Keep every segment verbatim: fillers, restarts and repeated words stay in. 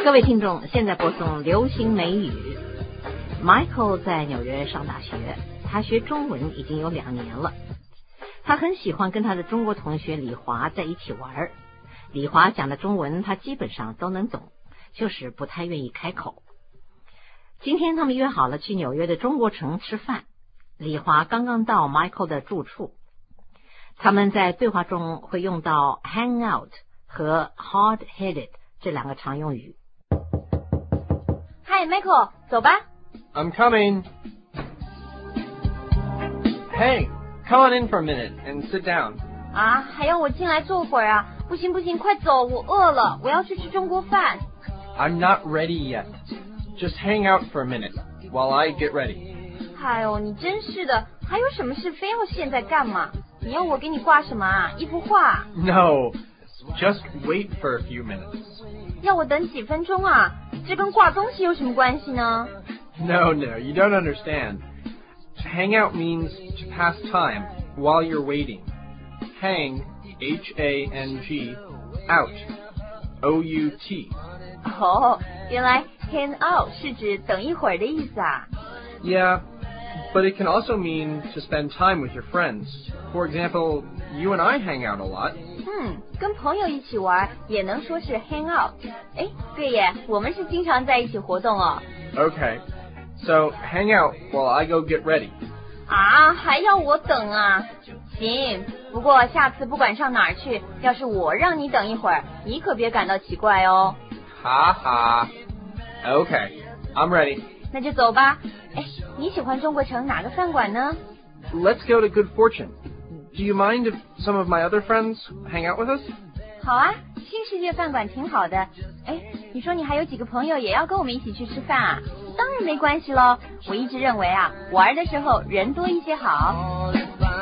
各位听众，现在播送流行美语。Michael 在纽约上大学，他学中文已经有两年了。他很喜欢跟他的中国同学李华在一起玩。李华讲的中文他基本上都能懂，就是不太愿意开口。今天他们约好了去纽约的中国城吃饭。李华刚刚到 Michael 的住处。他们在对话中会用到 hang out 和 hard-headed 这两个常用语。 Hi, Michael, 走吧。 I'm coming. Hey, come on in for a minute and sit down. 啊，还要我进来坐会儿啊？不行不行，快走，我饿了，我要去吃中国饭。 I'm not ready yet. Just hang out for a minute while I get ready. 哎呦，你真是的，还有什么事非要现在干嘛？你要我给你挂什么啊？一幅画？ No, just wait for a few minutes. 要我等几分钟啊？这跟挂东西有什么关系呢？ No, no, you don't understand. Hang out means to pass time while you're waiting. Hang, H A N G, out, O U T. 哦，原来 hang out 是指等一会儿的意思啊。 Yeah, but it can also mean to spend time with your friends. For example, you and I hang out a lot. 嗯，跟朋友一起玩也能说是 hang out。哎，对耶，我们是经常在一起活动哦。 Okay, so hang out while I go get ready. 啊，还要我等啊？行，不过下次不管上哪儿去，要是我让你等一会儿，你可别感到奇怪哦。 Ha ha. Okay, I'm ready. 那就走吧。哎，你喜欢中国城哪个饭馆呢？ Let's go to Good Fortune. Do you mind if some of my other friends hang out with us? 好啊，新世界饭馆挺好的。哎，你说你还有几个朋友也要跟我们一起去吃饭啊？当然没关系咯，我一直认为啊，玩的时候人多一些好。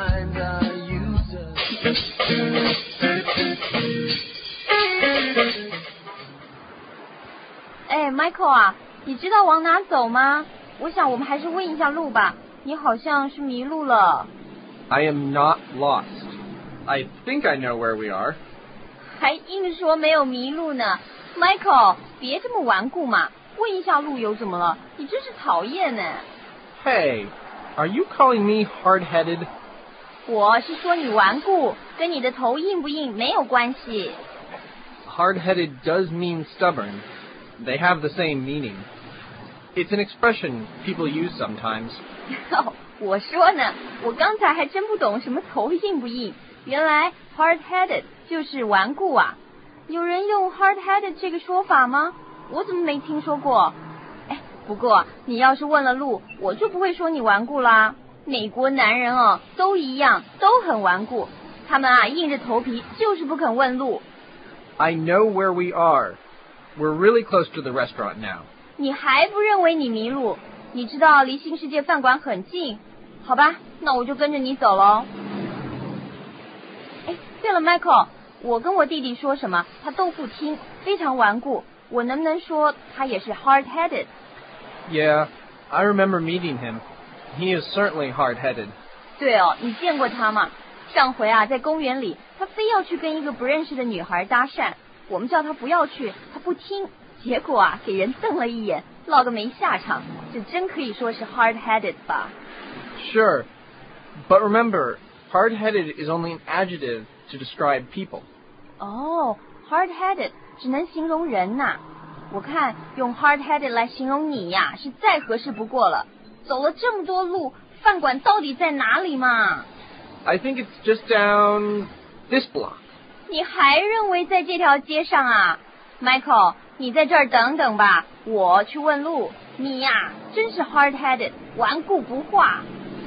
哎 ，Michael 啊，你知道往哪走吗？我想我们还是问一下路吧。你好像是迷路了。 I am not lost. I think I know where we are. 还硬说没有迷路呢。 Michael， 别这么顽固嘛，问一下路由怎么了？你真是讨厌呢。 Hey, are you calling me hard-headed? 我是说你顽固，跟你的头硬不硬没有关系。 Hard-headed does mean stubborn. They have the same meaning. It's an expression people use sometimes. 我说呢，我刚才还真不懂什么头硬不硬，原来 hard-headed 就是顽固啊。有人用 hard-headed 这个说法吗？我怎么没听说过？哎，不过你要是问了路，我就不会说你顽固啦。美国男人哦，都一样，都很顽固，他们啊硬着头皮就是不肯问路。 I know where we are. We're really close to the restaurant now. 你还不认为你迷路？你知道离新世界饭馆很近。好吧，那我就跟着你走喽。哎，对了 Michael， 我跟我弟弟说什么他都不听，非常顽固，我能不能说他也是 hard-headed？ Yeah, I remember meeting him. He is certainly hard-headed. 对哦，你见过他吗？上回啊在公园里，他非要去跟一个不认识的女孩搭讪，我们叫他不要去，他不听，结果啊给人瞪了一眼，落个没下场，这真可以说是 hard-headed 吧。 Sure, but remember, hard-headed is only an adjective to describe people. 哦 hard-headed 只能形容人呐、我看用 hard-headed 来形容你呀是再合适不过了。走了这么多路，饭馆到底在哪里嘛？ I think it's just down this block. 你还认为在这条街上啊？ Michael， 你在这儿等等吧，我去问路。你呀真是 hard-headed 顽固不化。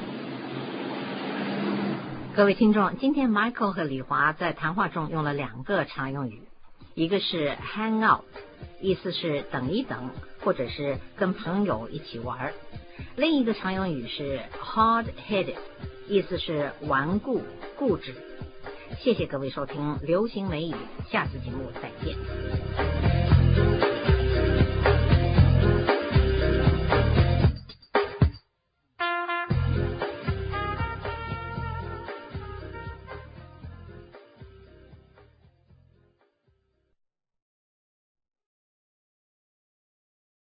各位听众，今天 Michael 和李华在谈话中用了两个常用语，一个是 hang out， 意思是等一等，或者是跟朋友一起玩；另一个常用语是 hard-headed， 意思是顽固、固执。谢谢各位收听流行美语，下次节目再见。